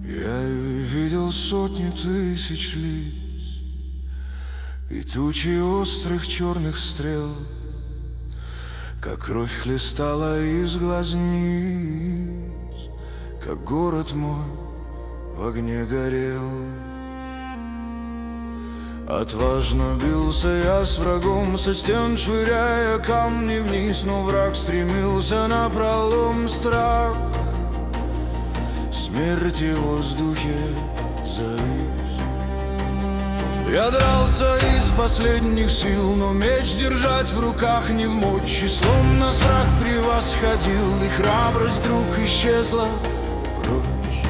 Я видел сотни тысяч лиц и тучи острых черных стрел, как кровь хлестала из глазниц, как город мой в огне горел. Отважно бился я с врагом, со стен швыряя камни вниз, но враг стремился напролом. Страх смерти в воздухе завис. Я дрался из последних сил, но меч держать в руках не в мочь. Числом нас враг превосходил, и храбрость вдруг исчезла прочь.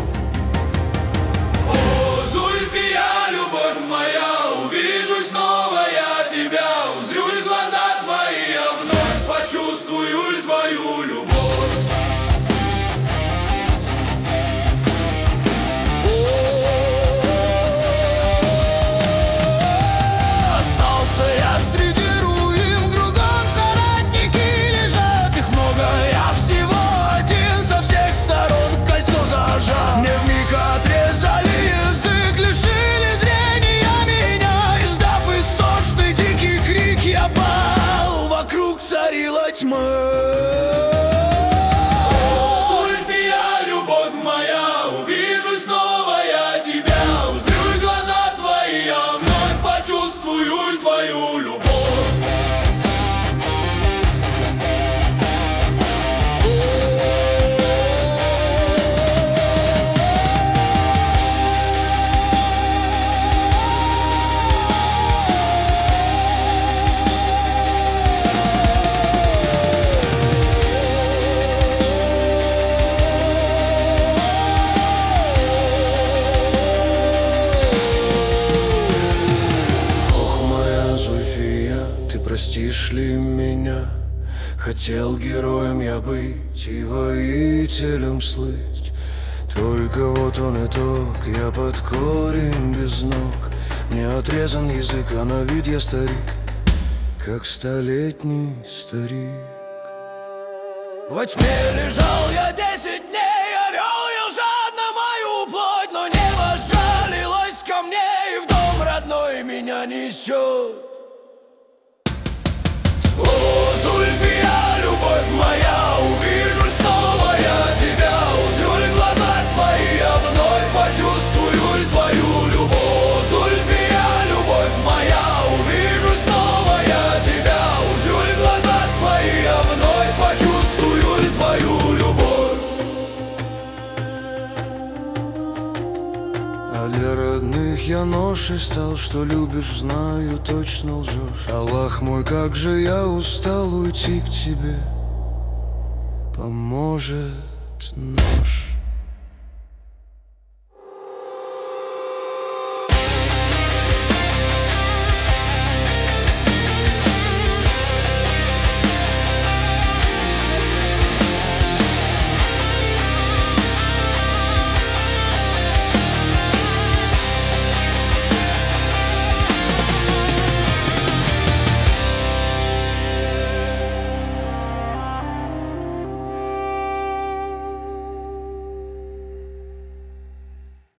О, Зульфия, любовь моя, увижу снова я тебя. Узрю ль глаза твои, я вновь почувствую ль твою любовь. Зульфия, любовь моя, увижу снова я тебя. Узрю ль глаза твои, я вновь почувствую ль твою любовь. Простишь ли меня? Хотел героем я быть и воителем слыть. Только вот он итог, я под корень без ног. Мне отрезан язык, а на вид я старик, как столетний старик. Во тьме лежал я 10 дней, орел ел жадно мою плоть, но небо жалилось ко мне, и в дом родной меня несет. О, Зульфия, любовь моя, увижу снова я тебя. Узрю ль глаза твои, я вновь почувствую ль твою любовь. Зульфия, любовь моя, увижу снова я тебя. Узрю ль глаза твои, я вновь почувствую ль твою любовь. А для родных я ношей стал, что любишь, знаю, точно лжешь. Аллах мой, как же я устал уйти к тебе, поможет нам.